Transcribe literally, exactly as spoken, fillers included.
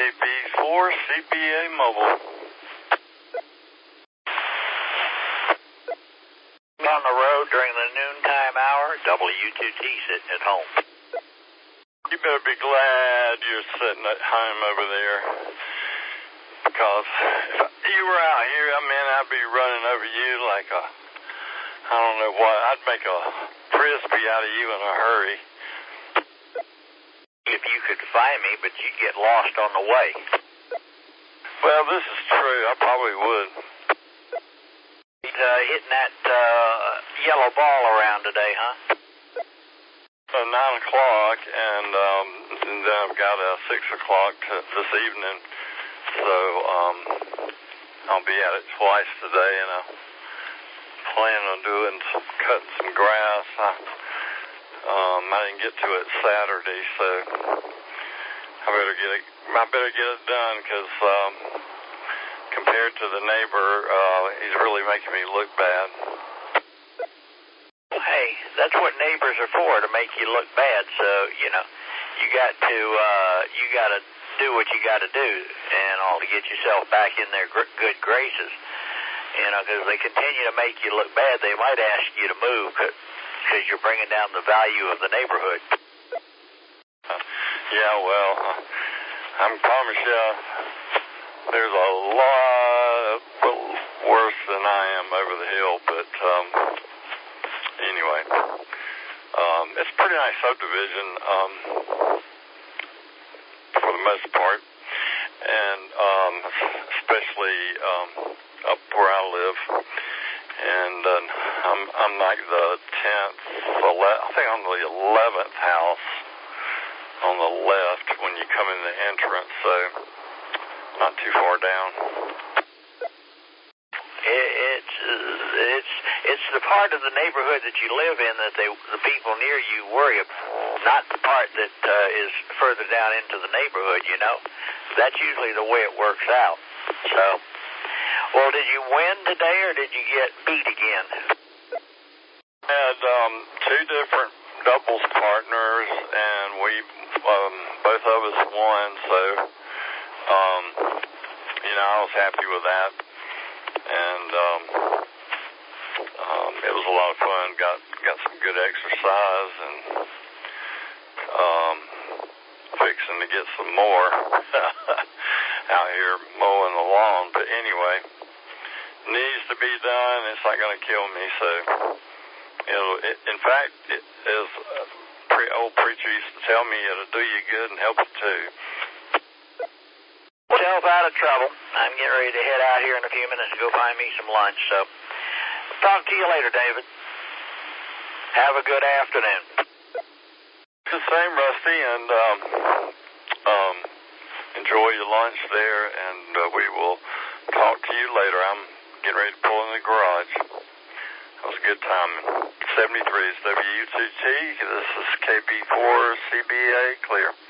B four C B A Mobile. On the road during the noontime hour, W two T sitting at home. You better be glad you're sitting at home over there. Because if you were out here, I mean, I'd be running over you like a, I don't know what, I'd make a frisbee out of you in a hurry. If you could find me, but you'd get lost on the way. Well, this is true. I probably would. He's uh, hitting that uh, yellow ball around today, huh? Uh, nine o'clock, and, um, and then I've got a six o'clock to, this evening. So um, I'll be at it twice today, and I plan on doing some, cutting some grass. I, um, I didn't get to it Saturday, so I better get it. I better get it done because um, compared to the neighbor, uh, he's really making me look bad. Hey, that's what neighbors are for, to make you look bad. So you know, you got to uh, you got to do what you got to do, and all to get yourself back in their gr- good graces. You know, because they continue to make you look bad, they might ask you to move because you're bringing down the value of the neighborhood. Uh, yeah, well, uh, I promise you, there's a lot worse than I am over the hill, but um, anyway, um, it's a pretty nice subdivision. Um, for the most part, and um, especially um, up where I live. And uh, I'm, I'm like the tenth, ele- I think I'm the eleventh house on the left when you come in the entrance, so not too far down. It's it's it's the part of the neighborhood that you live in that they the people near you worry about, not the part that uh, is further down into the neighborhood. You know, that's usually the way it works out. So, well, did you win today or did you get beat again? I had um, two different doubles partners, and we um, both of us won. So, um, you know, I was happy with that. And um, um, it was a lot of fun. Got got some good exercise, and um, fixing to get some more out here mowing the lawn. But anyway, needs to be done. It's not going to kill me. So, it'll, it, in fact, it, as a pre- old preacher used to tell me, it'll do you good and help you too. Self out of trouble. I'm getting ready to head out here in a few minutes to go find me some lunch. So, talk to you later, David. Have a good afternoon. The same, Rusty, and um, um, enjoy your lunch there, and uh, we will talk to you later. I'm getting ready to pull in the garage. That was a good time. seventy-three is W two T. This is K B four C B A Clear.